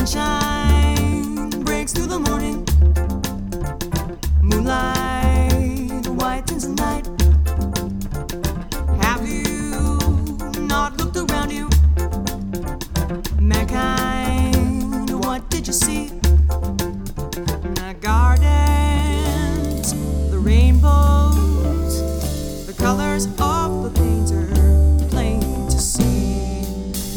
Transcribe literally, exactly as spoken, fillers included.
Sunshine breaks through the morning. Moonlight whitens the night. Have you not looked around you? Mankind, what did you see? The gardens, the rainbows, the colors